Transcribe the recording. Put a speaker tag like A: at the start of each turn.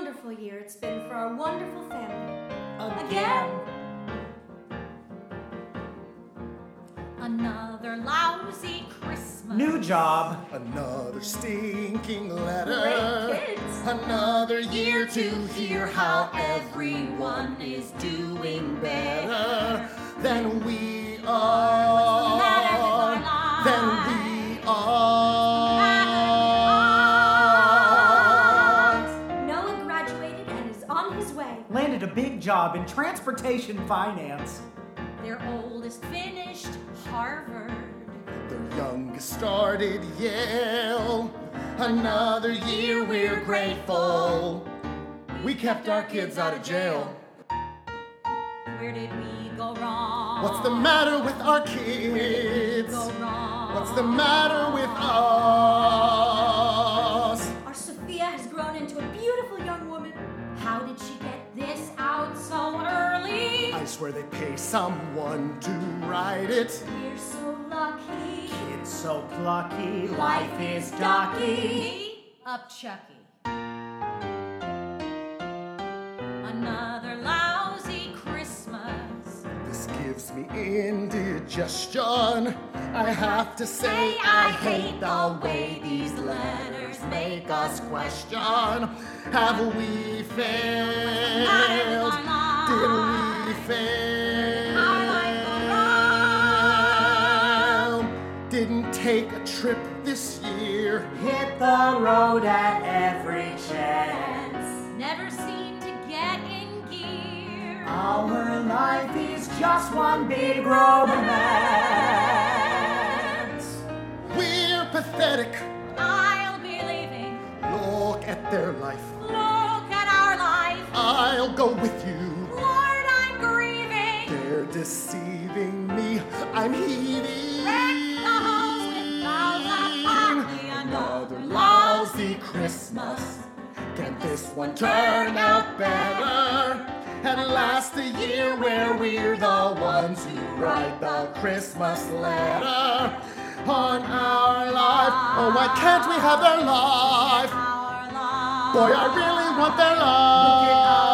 A: wonderful year it's been for our wonderful family.
B: Again. Another lousy Christmas.
C: New job.
D: Another stinking letter.
A: Great kids.
D: Another year to hear how everyone is doing better than we are.
B: matter with our lives?
D: Than we are.
A: Noah graduated and is on his way.
C: Landed a big job in transportation finance.
B: Their oldest finished Harvard.
D: The youngest started Yale. Another year we're grateful. We kept our kids out of jail.
B: Where did we go wrong?
D: What's the matter with our
B: Where did
D: kids?
B: we go wrong?
D: What's the matter with us?
A: Our Sophia has grown into a beautiful young woman.
B: How did she get this out so early?
D: I swear they pay someone to write it.
A: We're so lucky.
C: Kids so plucky, life is ducky.
B: Up Chucky. Another lousy Christmas.
D: This gives me indigestion. I have to say I hate the way these letters make us question. Have we failed? Did we fail? Didn't take a trip this year.
C: Hit the road at every chance.
B: Never seem to get in gear.
C: Our life is just one big romance.
D: We're pathetic.
B: I'll be leaving.
D: Look at their life.
B: Look at our life.
D: I'll go with you.
B: Lord, I'm grieving.
D: They're deceiving me. I'm heaving.
B: Wreck the halls with mouths of barley.
D: Another lousy Christmas. Can this one turn out better? And last a year where we're the ones who write the Christmas letter on our life. Oh, why can't we have their life?
B: Our life.
D: Boy, I really want their life.